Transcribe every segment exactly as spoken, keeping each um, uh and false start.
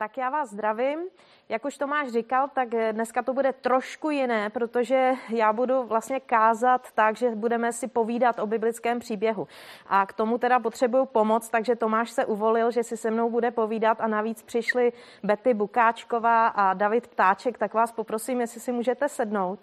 Tak já vás zdravím. Jak už Tomáš říkal, tak dneska to bude trošku jiné, protože já budu vlastně kázat tak, že budeme si povídat o biblickém příběhu. A k tomu teda potřebuju pomoc, takže Tomáš se uvolil, že si se mnou bude povídat a navíc přišli Betty Bukáčková a David Ptáček, tak vás poprosím, jestli si můžete sednout.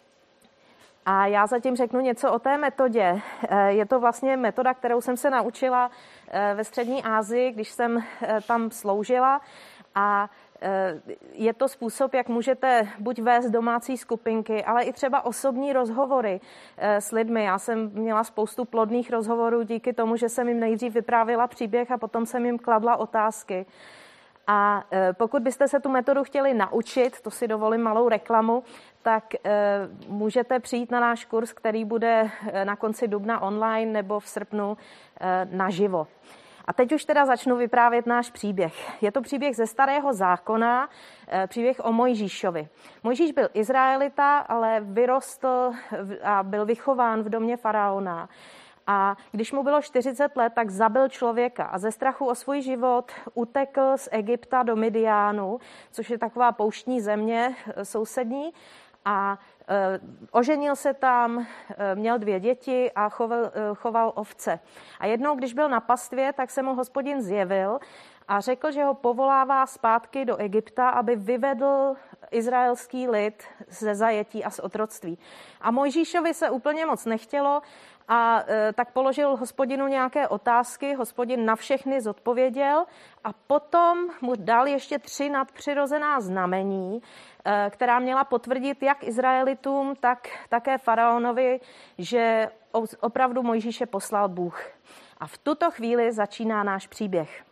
A já zatím řeknu něco o té metodě. Je to vlastně metoda, kterou jsem se naučila ve Střední Asii, když jsem tam sloužila. A je to způsob, jak můžete buď vést domácí skupinky, ale i třeba osobní rozhovory s lidmi. Já jsem měla spoustu plodných rozhovorů díky tomu, že jsem jim nejdřív vyprávěla příběh a potom jsem jim kladla otázky. A pokud byste se tu metodu chtěli naučit, to si dovolím malou reklamu, tak můžete přijít na náš kurz, který bude na konci dubna online nebo v srpnu naživo. A teď už teda začnu vyprávět náš příběh. Je to příběh ze Starého zákona, příběh o Mojžíšovi. Mojžíš byl Izraelita, ale vyrostl a byl vychován v domě faraona. A když mu bylo čtyřicet let, tak zabil člověka a ze strachu o svůj život utekl z Egypta do Midiánu, což je taková pouštní země sousední. A e, oženil se tam, e, měl dvě děti a choval, e, choval ovce. A jednou, když byl na pastvě, tak se mu Hospodin zjevil a řekl, že ho povolává zpátky do Egypta, aby vyvedl izraelský lid ze zajetí a z otroctví. A Mojžíšovi se úplně moc nechtělo a e, tak položil Hospodinu nějaké otázky, Hospodin na všechny zodpověděl a potom mu dal ještě tři nadpřirozená znamení, e, která měla potvrdit jak Izraelitům, tak také faraonovi, že opravdu Mojžíše poslal Bůh. A v tuto chvíli začíná náš příběh.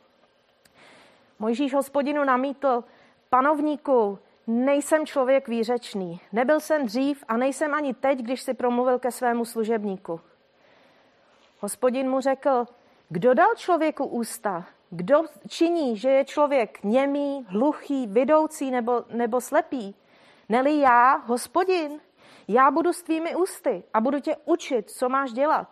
Mojžíš Hospodinu namítl: Panovníku, nejsem člověk výřečný. Nebyl jsem dřív a nejsem ani teď, když si promluvil ke svému služebníku. Hospodin mu řekl: Kdo dal člověku ústa? Kdo činí, že je člověk němý, hluchý, vidoucí nebo, nebo slepý? Neli já, Hospodin? Já budu s tvými ústy a budu tě učit, co máš dělat.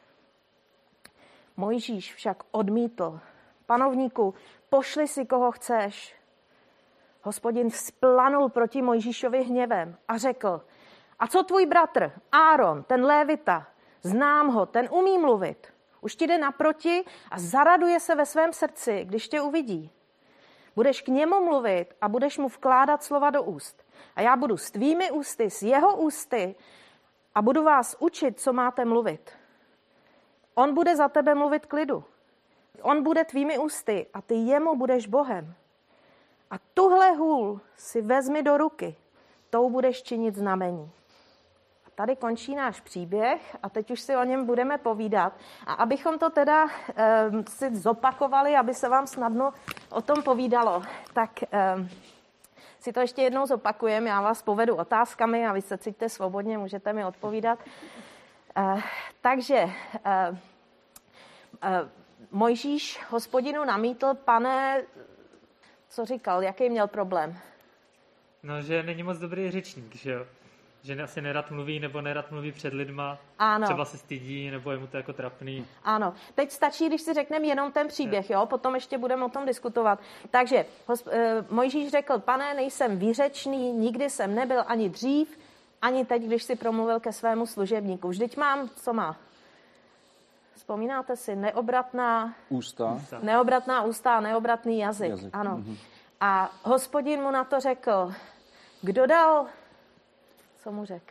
Mojžíš však odmítl: Panovníku, pošli si, koho chceš. Hospodin vzplanul proti Mojžíšovi hněvem a řekl: A co tvůj bratr, Áron, ten Lévita? Znám ho, ten umí mluvit. Už ti jde naproti a zaraduje se ve svém srdci, když tě uvidí. Budeš k němu mluvit a budeš mu vkládat slova do úst. A já budu s tvými ústy, s jeho ústy a budu vás učit, co máte mluvit. On bude za tebe mluvit k lidu. On bude tvými ústy a ty jemu budeš Bohem. A tuhle hůl si vezmi do ruky, tou budeš činit znamení. A tady končí náš příběh a teď už si o něm budeme povídat. A abychom to teda e, si zopakovali, aby se vám snadno o tom povídalo, tak e, si to ještě jednou zopakujeme. Já vás povedu otázkami a vy se cítíte svobodně, můžete mi odpovídat. E, takže e, e, Mojžíš Hospodinu namítl: Pane, co říkal, jaký měl problém? No, že není moc dobrý řečník, že jo? Že asi nerad mluví nebo nerad mluví před lidma. Ano. Třeba se stydí nebo je mu to jako trapný. Ano. Teď stačí, když si řekneme jenom ten příběh, jo? Potom ještě budeme o tom diskutovat. Takže hosp- Mojžíš řekl: Pane, nejsem výřečný, nikdy jsem nebyl ani dřív, ani teď, když si promluvil ke svému služebníku. Vždyť mám, co má? Vzpomínáte si, neobratná ústa, neobratná ústa a neobratný jazyk. jazyk. Ano. Mm-hmm. A Hospodin mu na to řekl: Kdo dal, co mu řekl?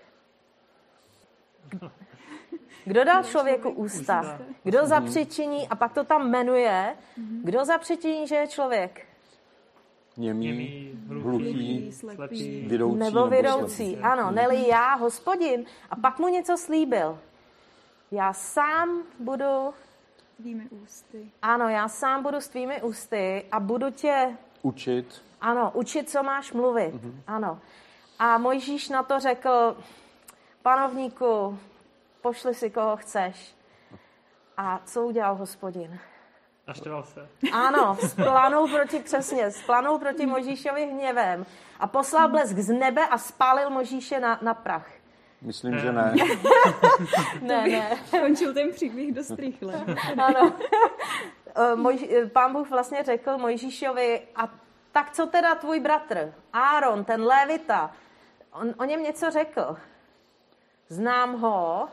Kdo dal člověku ústa? Kdo zapřičiní, a pak to tam jmenuje, kdo zapřičiní, že je člověk? Němý, hluchý, slepý, vidoucí nebo vidoucí. Ano, neli já, Hospodin. A pak mu něco slíbil. Já sám budu... Tvými ústy. Ano, já sám budu s tvými ústy a budu tě... Učit. Ano, učit, co máš mluvit. Mm-hmm. Ano. A Mojžíš na to řekl: Panovníku, pošli si, koho chceš. A co udělal Hospodin? Naštval se. Ano, splanul proti, přesně, splanul proti Mojžíšovi hněvem a poslal blesk z nebe a spálil Mojžíše na, na prach. Myslím, ne. že ne. ne, ne. Končil ten příběh dost rychle. Ano. Moj, Pán Bůh vlastně řekl Mojžíšovi: a tak co teda tvůj bratr, Áron, ten lévita, on o něm něco řekl. Znám ho.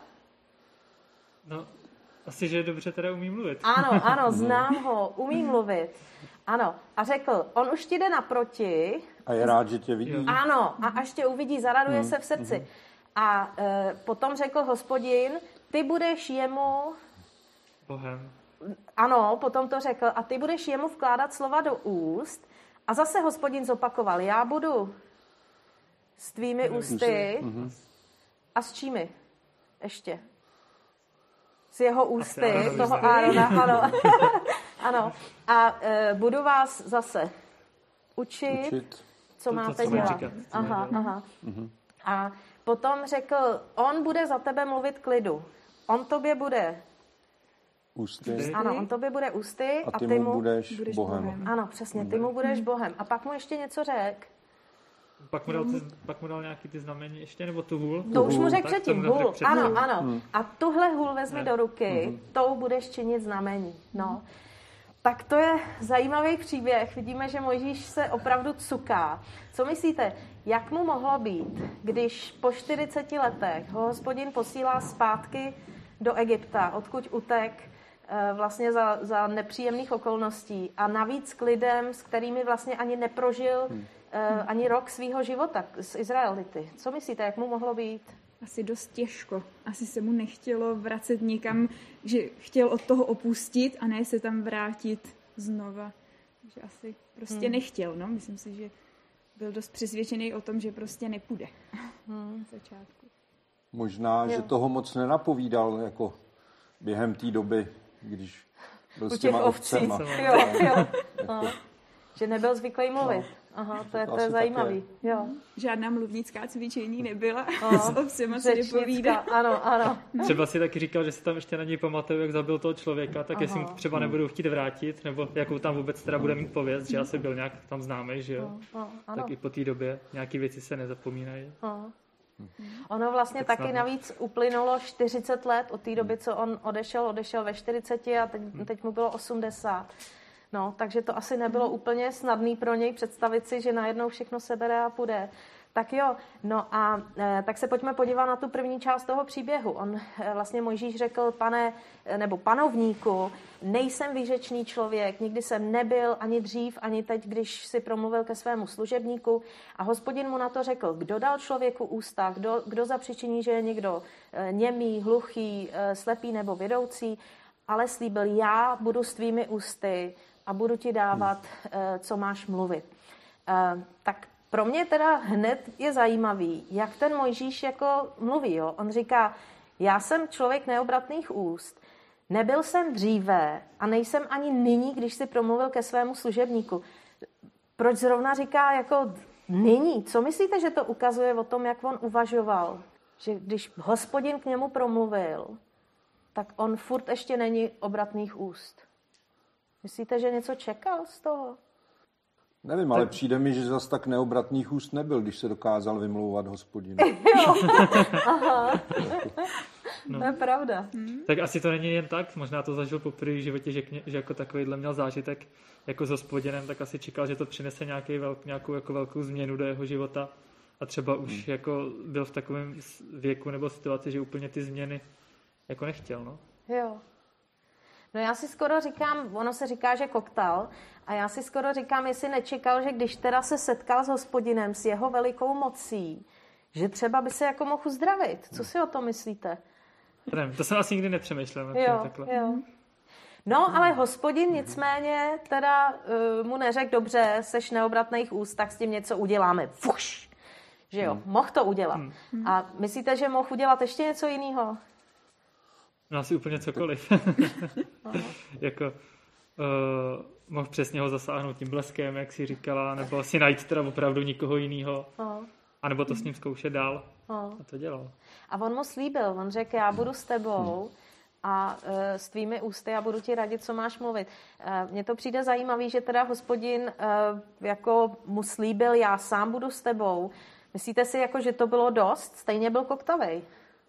No, asi, že dobře teda umí mluvit. Ano, ano, znám ho, umí mluvit. Ano, a řekl, on už ti jde naproti. A je rád, že tě vidí. Ano, a až tě uvidí, zaraduje hmm. se v srdci. Hmm. A e, potom řekl Hospodin, ty budeš jemu... Bohem. Ano, potom to řekl, a ty budeš jemu vkládat slova do úst. A zase Hospodin zopakoval, já budu s tvými ústy. Hmm. A s čími? Ještě. S jeho ústy, toho Árona, ano. Ano. A e, budu vás zase učit, učit. co to, máte to, dělat. Říkat, aha, aha. Uh-huh. A potom řekl, on bude za tebe mluvit klidu. On tobě bude ústy. Ano, on tobě bude ústy a ty, a ty mu budeš, budeš Bohem. Bohem. Ano, přesně, ty mu budeš Bohem. A pak mu ještě něco řek. Pak mu, dal ty, pak mu dal nějaký ty znamení ještě, nebo tu hůl? To už mu řekl předtím, hůl. Ano, ano. Hmm. A tuhle hůl vezmi ne. do ruky, hmm. tou budeš činit znamení. No. Tak to je zajímavý příběh. Vidíme, že Mojžíš se opravdu cuká. Co myslíte, jak mu mohlo být, když po čtyřiceti letech ho Hospodin posílá zpátky do Egypta, odkud utek vlastně za, za nepříjemných okolností a navíc k lidem, s kterými vlastně ani neprožil hmm. ani rok svýho života z Izraelity. Co myslíte, jak mu mohlo být? Asi dost těžko. Asi se mu nechtělo vracet nikam, že chtěl od toho opustit a ne se tam vrátit znova. Takže asi prostě hmm. nechtěl, no. Myslím si, že byl dost přesvědčený o tom, že prostě nepůjde. Hmm. Na začátku. Možná, jo. že toho moc nenapovídal jako během té doby, když byl s těma ovcema. Jo, jo. Jako... Že nebyl zvyklý mluvit. Aha, to je, to je zajímavý. Je. Jo. Žádná mluvnická cvičení nebyla. S ovcema se nepovídá. Ano, ano. Třeba si taky říkal, že si tam ještě na něj pamatuju, jak zabil toho člověka, tak aha. jestli mu třeba nebudou chtít vrátit, nebo jakou tam vůbec teda bude mít pověst, že asi byl nějak tam známý, že jo. Ano. Tak i po té době nějaký věci se nezapomínají. Aha. Ono vlastně tak taky navíc uplynulo čtyřicet let od té doby, co on odešel, odešel ve čtyřiceti a teď, teď mu bylo osmdesát. No, takže to asi nebylo úplně snadný pro něj představit si, že najednou všechno sebere a půjde. Tak jo, no a e, tak se pojďme podívat na tu první část toho příběhu. On e, vlastně Mojžíš řekl, pane, nebo panovníku, nejsem výřečný člověk, nikdy jsem nebyl ani dřív, ani teď, když si promluvil ke svému služebníku. A Hospodin mu na to řekl, kdo dal člověku ústa, kdo, kdo zapřičiní, že je někdo e, němý, hluchý, e, slepý nebo vidoucí, ale slíbil, já budu s tvými ústy a budu ti dávat, e, co máš mluvit. E, tak pro mě teda hned je zajímavý, jak ten Mojžíš jako mluví. Jo? On říká, já jsem člověk neobratných úst, nebyl jsem dříve a nejsem ani nyní, když si promluvil ke svému služebníku. Proč zrovna říká jako nyní? Co myslíte, že to ukazuje o tom, jak on uvažoval? Že když Hospodin k němu promluvil, tak on furt ještě není obratných úst. Myslíte, že něco čekal z toho? Nevím, ale tak... přijde mi, že zas tak neobratných úst nebyl, když se dokázal vymlouvat Hospodinu. Jo, aha. No. To je pravda. Hmm. Tak asi to není jen tak, možná to zažil poprvé v životě, že, že jako takovýhle měl zážitek jako s Hospodinem, tak asi čekal, že to přinese nějaký velk, nějakou jako velkou změnu do jeho života a třeba už hmm. jako byl v takovém věku nebo situaci, že úplně ty změny jako nechtěl, no. Jo. No já si skoro říkám, ono se říká, že koktal, a já si skoro říkám, jestli nečekal, že když teda se setkal s Hospodinem, s jeho velikou mocí, že třeba by se jako mohl uzdravit. Co si o tom myslíte? Nevím, to jsem asi nikdy nepřemýšlel. Jo, takhle. jo. No, ale Hospodin nicméně teda uh, mu neřekl, dobře, seš neobratných úst, tak s tím něco uděláme. Fuš! Že jo, hmm. mohl to udělat. Hmm. A myslíte, že mohl udělat ještě něco jiného? No asi úplně cokoliv. jako uh, mohl přesně ho zasáhnout tím bleskem, jak si říkala, nebo si najít teda opravdu nikoho jiného. A nebo to s ním zkoušet dál. A to dělal. A on mu slíbil, on řekl, já budu s tebou a uh, s tvými ústy a budu ti radit, co máš mluvit. Uh, mně to přijde zajímavý, že teda Hospodin uh, jako mu slíbil, já sám budu s tebou. Myslíte si, jako, že to bylo dost? Stejně byl koktavej.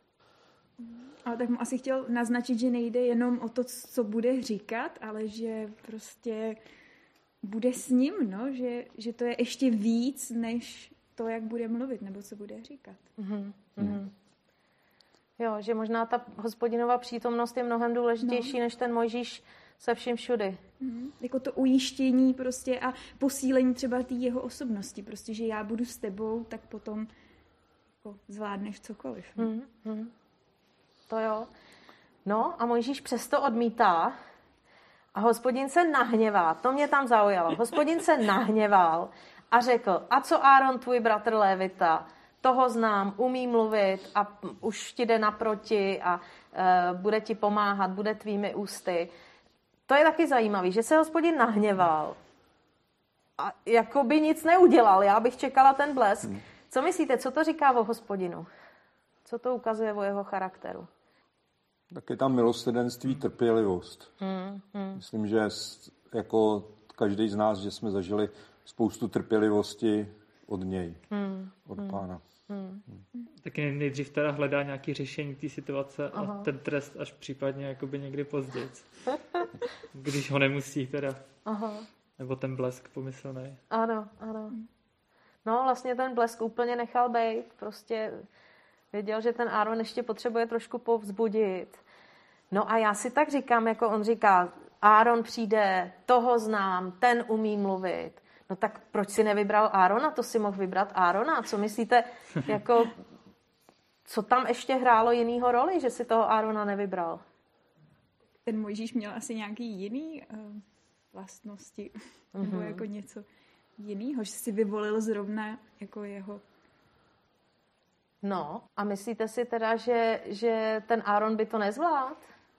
Ale tak mu asi chtěl naznačit, že nejde jenom o to, co bude říkat, ale že prostě bude s ním, no, že, že to je ještě víc, než to, jak bude mluvit, nebo co bude říkat. Mm-hmm. Mm-hmm. Jo, že možná ta Hospodinova přítomnost je mnohem důležitější, no. než ten Mojžíš se vším všudy. Mm-hmm. Jako to ujištění prostě a posílení třeba té jeho osobnosti, prostě, že já budu s tebou, tak potom jako zvládneš cokoliv. No? Mm-hmm. To jo. No a Mojžíš přesto odmítá a Hospodin se nahněvá. To mě tam zaujalo. Hospodin se nahněval a řekl, a co Áron, tvůj bratr Lévita, toho znám, umí mluvit a už ti jde naproti a uh, bude ti pomáhat, bude tvými ústy. To je taky zajímavý, že se Hospodin nahněval a jako by nic neudělal. Já bych čekala ten blesk. Hmm. Co myslíte, co to říká o Hospodinu? Co to ukazuje o jeho charakteru? Tak je tam milosrdenství, trpělivost. Hmm, hmm. Myslím, že jako každý z nás, že jsme zažili spoustu trpělivosti od něj, hmm, od hmm, Pána. Hmm. Hmm. Taky nejdřív teda hledá nějaké řešení té situace a Aha. ten trest až případně jakoby někdy později. Když ho nemusí teda. Aha. Nebo ten blesk pomyslnej. Ano, ano. No vlastně ten blesk úplně nechal bejt. Prostě věděl, že ten Áron ještě potřebuje trošku povzbudit. No a já si tak říkám, jako on říká, Áron přijde, toho znám, ten umí mluvit. No tak proč si nevybral Árona? To si mohl vybrat Árona. Co myslíte, jako, co tam ještě hrálo jinýho roli, že si toho Árona nevybral? Ten Mojžíš měl asi nějaký jiný uh, vlastnosti, mm-hmm. nebo jako něco jinýho, že si vyvolil zrovna jako jeho. No, a myslíte si teda, že, že ten Áron by to nezvládl?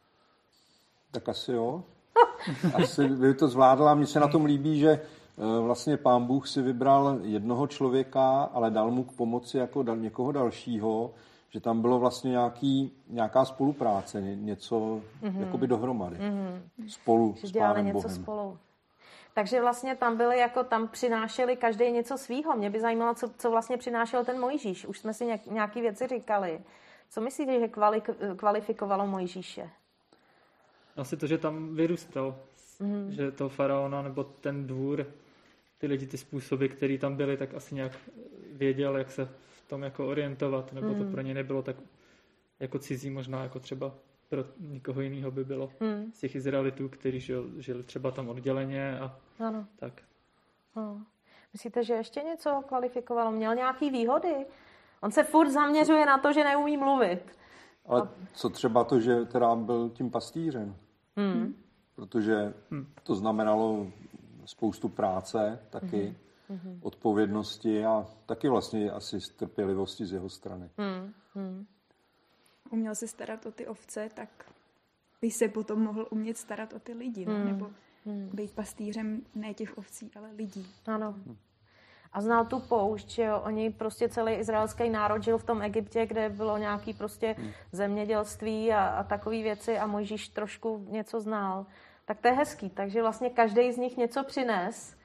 Tak asi jo. Asi by to zvládla. Mně se na tom líbí, že vlastně Pán Bůh si vybral jednoho člověka, ale dal mu k pomoci jako dal někoho dalšího, že tam bylo vlastně nějaký, nějaká spolupráce, něco mm-hmm. jakoby dohromady. Mm-hmm. Spolu že s Pánem něco Bohem. Spolu. Takže vlastně tam byli jako, tam přinášeli každý něco svýho. Mě by zajímalo, co, co vlastně přinášel ten Mojžíš. Už jsme si nějak, nějaký věci říkali. Co myslíte, že kvali, kvalifikovalo Mojžíše? Asi to, že tam vyrůstal. Mm-hmm. Že to faraona nebo ten dvůr, ty lidi, ty způsoby, které tam byly, tak asi nějak věděl, jak se v tom jako orientovat. Nebo mm-hmm. to pro ně nebylo tak jako cizí, možná jako třeba pro nikoho jiného by bylo mm. z těch Izraelitů, kteří žil, žili třeba tam odděleně a ano. tak. Ano. Myslíte, že ještě něco kvalifikovalo? Měl nějaký výhody? On se furt zaměřuje na to, že neumí mluvit. Ale a... co třeba to, že teda byl tím pastýřem? Mm. Protože to znamenalo spoustu práce taky, mm. odpovědnosti a taky vlastně asi trpělivosti z jeho strany. Mm. Mm. Uměl se starat o ty ovce, tak by se potom mohl umět starat o ty lidi, mm. nebo mm. být pastýřem ne těch ovcí, ale lidí. Ano. A znal tu poušť, že jo, oni prostě celý izraelský národ žil v tom Egyptě, kde bylo nějaký prostě mm. zemědělství a, a takové věci a Mojžíš trošku něco znal. Tak to je hezký, takže vlastně každý z nich něco přines.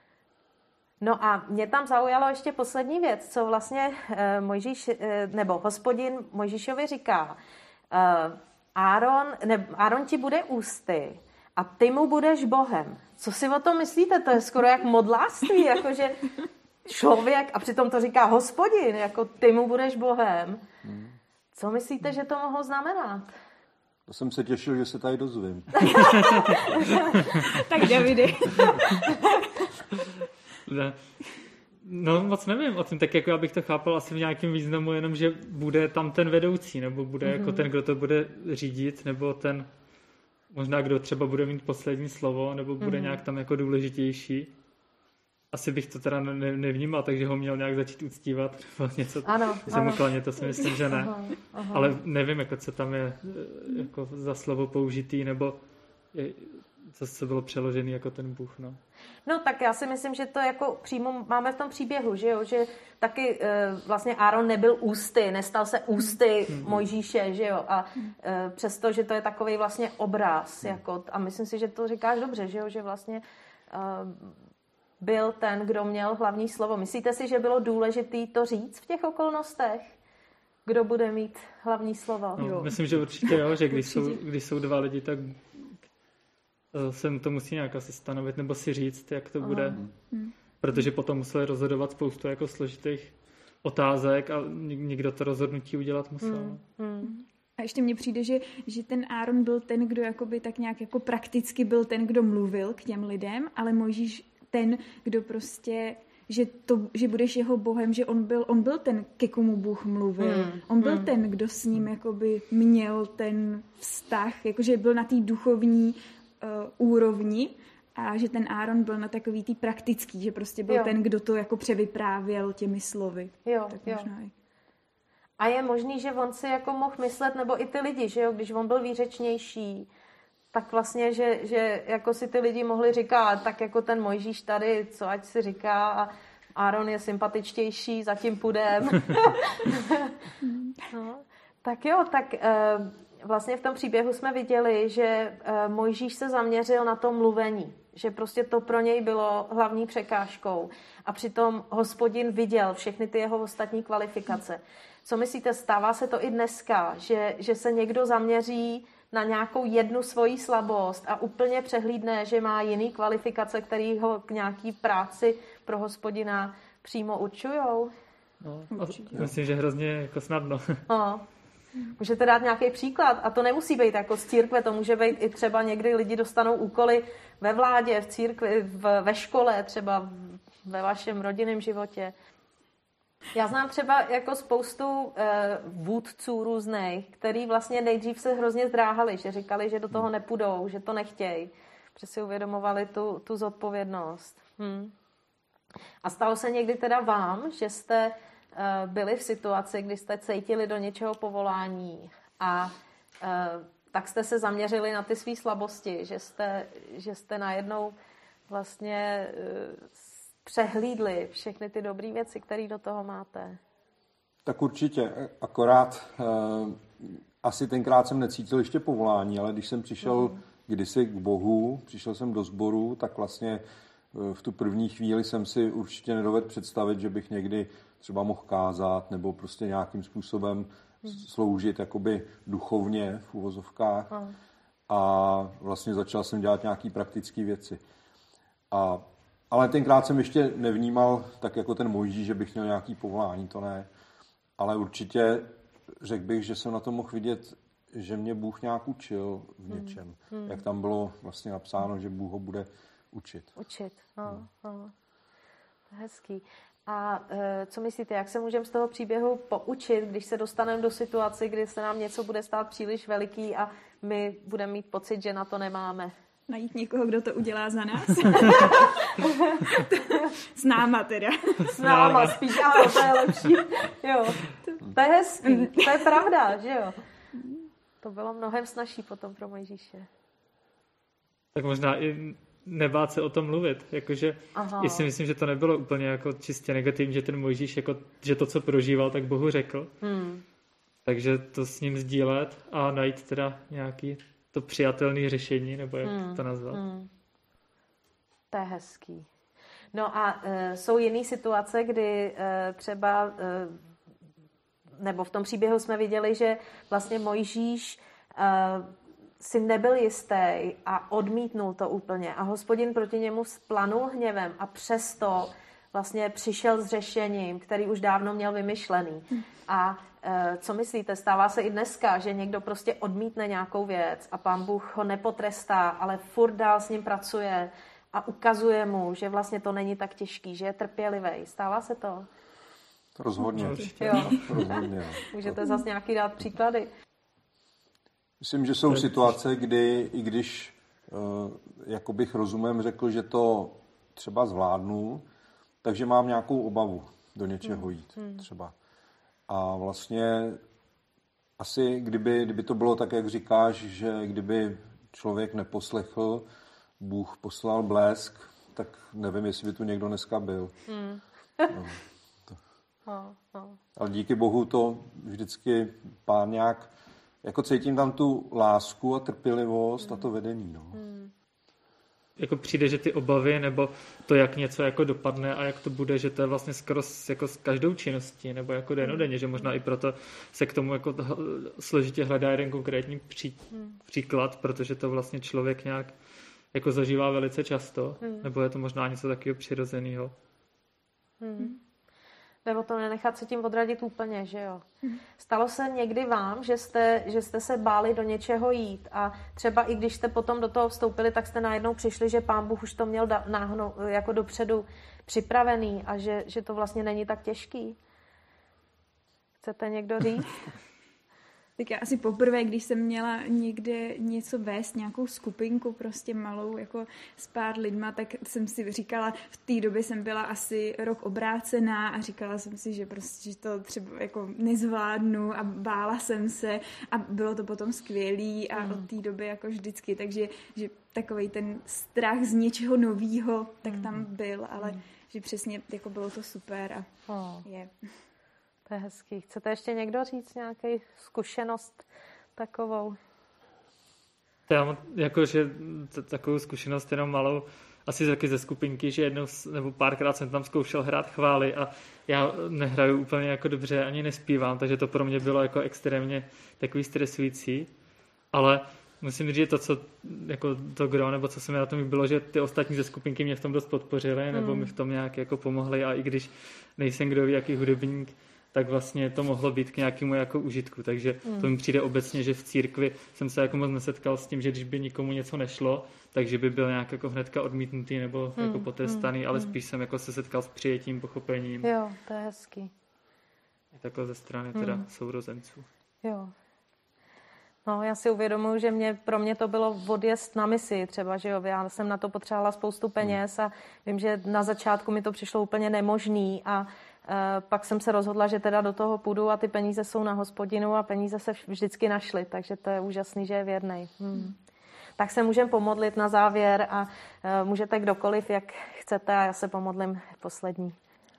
No a mě tam zaujalo ještě poslední věc, co vlastně eh, Mojžíš, eh, nebo Hospodin Mojžíšovi říká. Eh, Áron, ne, Áron ti bude ústy a ty mu budeš Bohem. Co si o tom myslíte? To je skoro jak modlářství, jakože člověk, a přitom to říká Hospodin, jako ty mu budeš Bohem. Co myslíte, že to mohlo znamenat? To jsem se těšil, že se tady dozvím. Tak Davide. Ne. No moc nevím o tom, tak jako já bych to chápal asi v nějakém významu, jenom že bude tam ten vedoucí, nebo bude mm-hmm. jako ten, kdo to bude řídit, nebo ten, možná kdo třeba bude mít poslední slovo, nebo bude mm-hmm. nějak tam jako důležitější. Asi bych to teda ne, nevnímal, takže ho měl nějak začít uctívat, nebo něco, ano, se mu klanět, to si myslím, že ne. Aha, aha. Ale nevím, jako, co tam je jako za slovo použitý, nebo je, co, co bylo přeložený jako ten Bůh, no. No tak já si myslím, že to jako přímo máme v tom příběhu, že jo, že taky e, vlastně Áron nebyl ústy, nestal se ústy hmm. Mojžíše, že jo, a e, přesto, že to je takový vlastně obraz, hmm. jako, a myslím si, že to říkáš dobře, že jo, že vlastně e, byl ten, kdo měl hlavní slovo. Myslíte si, že bylo důležitý to říct v těch okolnostech? Kdo bude mít hlavní slovo? No, myslím, že určitě jo, že když jsou, když jsou dva lidi, tak se to musí nějak asi stanovit nebo si říct, jak to bude. Hmm. Protože potom museli rozhodovat spoustu jako složitých otázek a nikdo to rozhodnutí udělat musel. Hmm. Hmm. A ještě mně přijde, že, že ten Áron byl ten, kdo jakoby tak nějak jako prakticky byl ten, kdo mluvil k těm lidem, ale Mojžíš ten, kdo prostě, že, to, že budeš jeho bohem, že on byl, on byl ten, ke komu Bůh mluvil. Hmm. On byl hmm. ten, kdo s ním jakoby měl ten vztah, jakože byl na té duchovní uh, úrovni a že ten Áron byl na takový tý praktický, že prostě byl jo. ten, kdo to jako převyprávěl těmi slovy. Jo, tak jo. možná i. A je možný, že on si jako mohl myslet, nebo i ty lidi, že jo, když on byl výřečnější, tak vlastně, že, že jako si ty lidi mohli říkat, tak jako ten Mojžíš tady, co ať si říká, a Áron je sympatičtější, zatím půjdem. No, tak jo, tak vlastně v tom příběhu jsme viděli, že Mojžíš se zaměřil na to mluvení, že prostě to pro něj bylo hlavní překážkou a přitom Hospodin viděl všechny ty jeho ostatní kvalifikace. Co myslíte, stává se to i dneska, že, že se někdo zaměří na nějakou jednu svoji slabost a úplně přehlídne, že má jiný kvalifikace, který ho k nějaký práci pro Hospodina přímo určujou? No, myslím, že hrozně jako snadno. No. Můžete dát nějaký příklad a to nemusí být jako z církve, to může být i třeba někdy lidi dostanou úkoly ve vládě, v církvi, v, ve škole, třeba ve vašem rodinném životě. Já znám třeba jako spoustu eh, vůdců různých, který vlastně nejdřív se hrozně zdráhali, že říkali, že do toho nepůjdou, že to nechtějí, protože si uvědomovali tu, tu zodpovědnost. Hm. A stalo se někdy teda vám, že jste eh, byli v situaci, kdy jste cítili do něčeho povolání a eh, tak jste se zaměřili na ty své slabosti, že jste, že jste najednou vlastně eh, přehlídli všechny ty dobré věci, které do toho máte. Tak určitě, akorát uh, asi tenkrát jsem necítil ještě povolání, ale když jsem přišel mm. kdysi k Bohu, přišel jsem do sboru, tak vlastně uh, v tu první chvíli jsem si určitě nedovedl představit, že bych někdy třeba mohl kázat nebo prostě nějakým způsobem mm. sloužit jakoby duchovně v uvozovkách. Mm. A vlastně začal jsem dělat nějaké praktické věci. A ale tenkrát jsem ještě nevnímal tak jako ten Mojžíš, že bych měl nějaký povolání, to ne. Ale určitě řekl bych, že jsem na to mohl vidět, že mě Bůh nějak učil v něčem. Hmm. Hmm. Jak tam bylo vlastně napsáno, že Bůh ho bude učit. Učit, no, hmm. no. Hezký. A e, co myslíte, jak se můžeme z toho příběhu poučit, když se dostaneme do situace, kdy se nám něco bude stát příliš veliký a my budeme mít pocit, že na to nemáme? Najít někoho, kdo to udělá za nás. S náma teda. S náma spíš, ano, to je lepší. Jo, to je hezký, to je pravda, že jo. To bylo mnohem snazší potom pro Mojžíše. Tak možná i nebát se o tom mluvit, jakože já si myslím, že to nebylo úplně jako čistě negativní, že ten Mojžíš, jako, že to, co prožíval, tak Bohu řekl. Hmm. Takže to s ním sdílet a najít teda nějaký to přijatelné řešení, nebo jak hmm, to nazvat. Hmm. To je hezký. No a e, jsou jiné situace, kdy e, třeba, e, nebo v tom příběhu jsme viděli, že vlastně Mojžíš e, si nebyl jistý a odmítnul to úplně a Hospodin proti němu splanul hněvem a přesto vlastně přišel s řešením, který už dávno měl vymyšlený. Hmm. A co myslíte, stává se i dneska, že někdo prostě odmítne nějakou věc a Pán Bůh ho nepotrestá, ale furt dál s ním pracuje a ukazuje mu, že vlastně to není tak těžký, že je trpělivý. Stává se to? To rozhodně. Jo. rozhodně. Můžete zase nějaký dát příklady? Myslím, že jsou situace, kdy i když uh, jako bych rozumem řekl, že to třeba zvládnu, takže mám nějakou obavu do něčeho jít hmm. třeba. A vlastně asi, kdyby, kdyby to bylo tak, jak říkáš, že kdyby člověk neposlechl, Bůh poslal blesk, tak nevím, jestli by tu někdo dneska byl. Mm. No, to. Oh, oh. Ale díky Bohu to vždycky Pán nějak, jako cítím tam tu lásku a trpělivost mm. a to vedení. No. Mm. Jako přijde, že ty obavy, nebo to, jak něco jako dopadne a jak to bude, že to je vlastně skoro s, jako s každou činností, nebo jako dennodenně, že možná i proto se k tomu jako složitě hledá jeden konkrétní pří, příklad, protože to vlastně člověk nějak jako zažívá velice často, hmm. nebo je to možná něco takového přirozeného. Hmm. Jde o to nenechat se tím odradit úplně, že jo. Stalo se někdy vám, že jste, že jste se báli do něčeho jít a třeba i když jste potom do toho vstoupili, tak jste najednou přišli, že Pán Bůh už to měl da, náhno, jako dopředu připravený a že, že to vlastně není tak těžký? Chcete někdo říct? Tak já asi poprvé, když jsem měla někde něco vést, nějakou skupinku prostě malou, jako s pár lidma, tak jsem si říkala, v té době jsem byla asi rok obrácená a říkala jsem si, že prostě že to třeba jako nezvládnu a bála jsem se a bylo to potom skvělý a mm. od té doby jako vždycky, takže že takovej ten strach z něčeho novýho, tak mm. tam byl, ale mm. že přesně jako bylo to super a oh. je... To je hezký. Chcete ještě někdo říct nějaký zkušenost takovou? Já mám jakože takovou zkušenost jenom malou, asi taky ze skupinky, že jednou nebo párkrát jsem tam zkoušel hrát chvály a já nehraju úplně jako dobře, ani nespívám, takže to pro mě bylo jako extrémně takový stresující, ale musím říct, že to, co jako to gro, nebo co se mi na tom bylo, že ty ostatní ze skupinky mě v tom dost podpořili, nebo mm. mi v tom nějak jako pomohli a i když nejsem kdo ví, jaký hudebník, tak vlastně to mohlo být k nějakému jako užitku. Takže mm. to mi přijde obecně, že v církvi jsem se jako moc nesetkal s tím, že když by nikomu něco nešlo, takže by byl nějak jako hnedka odmítnutý nebo mm. jako potrestaný, mm. ale spíš jsem jako se setkal s přijetím, pochopením. Jo, to je hezký. I takhle ze strany teda mm. sourozenců. Jo. No, já si uvědomuji, že mě, pro mě to bylo odjezd na misi třeba, že jo, já jsem na to potřebovala spoustu peněz a vím, že na začátku mi to přišlo úplně nemožný a uh, pak jsem se rozhodla, že teda do toho půjdu a ty peníze jsou na Hospodinu a peníze se vždycky našly, takže to je úžasný, že je věrnej. Hmm. Tak se můžeme pomodlit na závěr a uh, můžete kdokoliv, jak chcete a já se pomodlím poslední.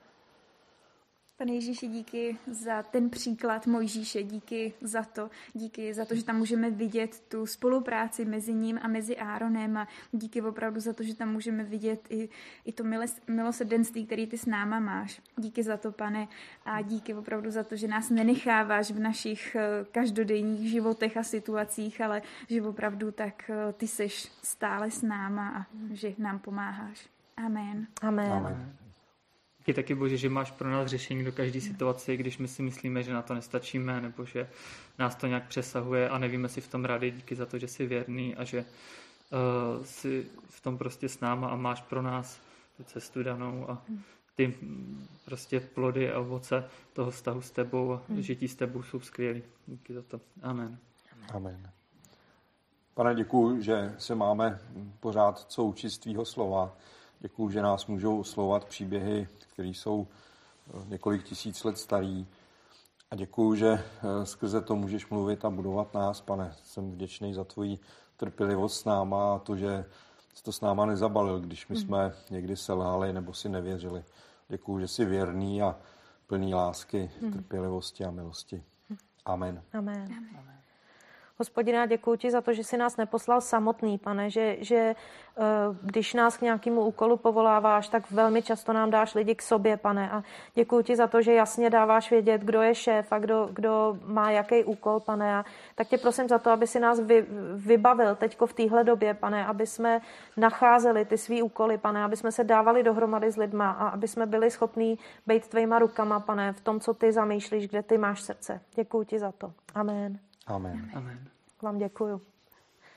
Pane Ježíši, díky za ten příklad Mojžíše, díky za to, díky za to, že tam můžeme vidět tu spolupráci mezi ním a mezi Áronem a díky opravdu za to, že tam můžeme vidět i, i to milosrdenství, který ty s náma máš. Díky za to, Pane, a díky opravdu za to, že nás nenecháváš v našich každodenních životech a situacích, ale že opravdu tak ty seš stále s náma a že nám pomáháš. Amen. Amen. Amen. Díky taky, Bože, že máš pro nás řešení do každé situace, když my si myslíme, že na to nestačíme, nebo že nás to nějak přesahuje a nevíme si v tom rady. Díky za to, že jsi věrný a že uh, jsi v tom prostě s náma a máš pro nás tu cestu danou a ty prostě plody a ovoce toho vztahu s tebou a žití s tebou jsou skvělý. Díky za to. Amen. Amen. Pane, děkuju, že se máme pořád co učit z tvýho slova. Děkuju, že nás můžou oslovovat příběhy, které jsou několik tisíc let starý. A děkuju, že skrze to můžeš mluvit a budovat nás, Pane. Jsem vděčný za tvoji trpělivost s náma a to, že jsi to s náma nezabalil, když my jsme někdy selhali nebo si nevěřili. Děkuju, že jsi věrný a plný lásky, trpělivosti a milosti. Amen. Amen. Amen. Hospodine, děkuji ti za to, že jsi nás neposlal samotný, Pane, že, že když nás k nějakému úkolu povoláváš, tak velmi často nám dáš lidi k sobě, Pane. A děkuji ti za to, že jasně dáváš vědět, kdo je šéf a kdo, kdo má jaký úkol, Pane. A tak tě prosím za to, aby si nás vy, vybavil teďko v téhle době, Pane, aby jsme nacházeli ty svý úkoly, Pane, aby jsme se dávali dohromady s lidma a aby jsme byli schopní být tvýma rukama, Pane, v tom, co ty zamýšlíš, kde ty máš srdce. Děkuji ti za to. Amen. Amen. Amen. Vám děkuju.